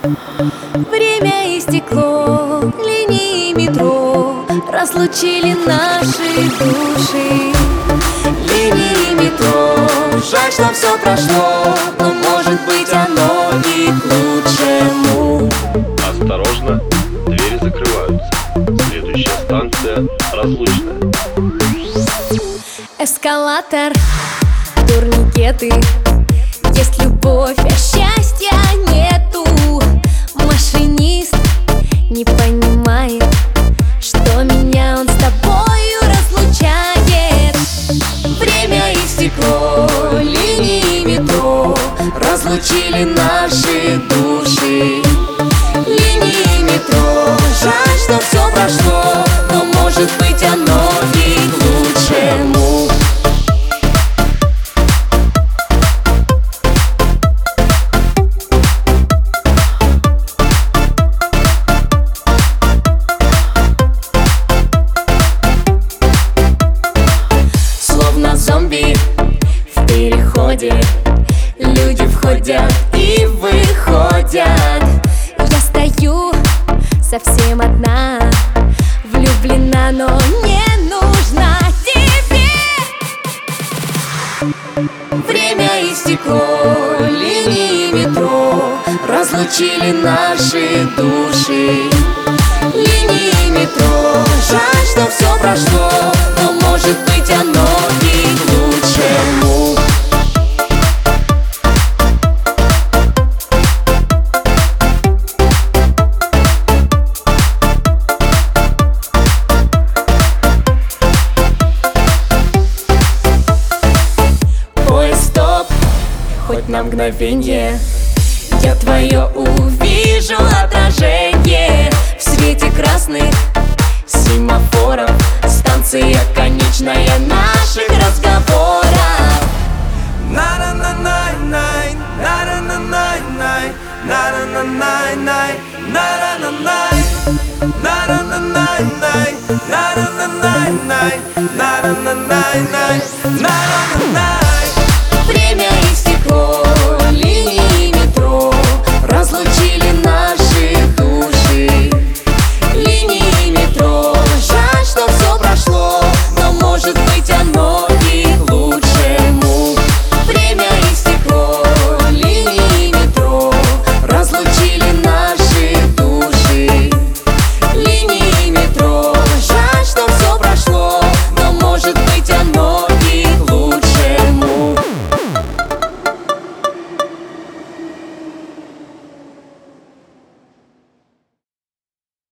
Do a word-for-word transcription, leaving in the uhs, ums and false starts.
Время истекло, линии метро разлучили наши души. Линии метро, жаль, что все прошло, но может быть оно и к лучшему. Осторожно, двери закрываются. Следующая станция Разлучная. Эскалатор, турникеты. Есть любовь, а счастья нету. Машинист не понимает, что меня он с тобою разлучает. Время истекло, линии метро разлучили наши души. Линии метро, жаль, что все прошло, но может быть оно и к лучшему. Словно зомби в переходе, люди входят и выходят. Я стою совсем одна, влюблена, но не нужна тебе. Время истекло, линии метро разлучили наши души. Линии метро, жаль, что все прошло, но может быть оно и к лучшему. Хоть на мгновенье я твое увижу отражение в свете красных семафоров. Станция конечная наших разговоров. На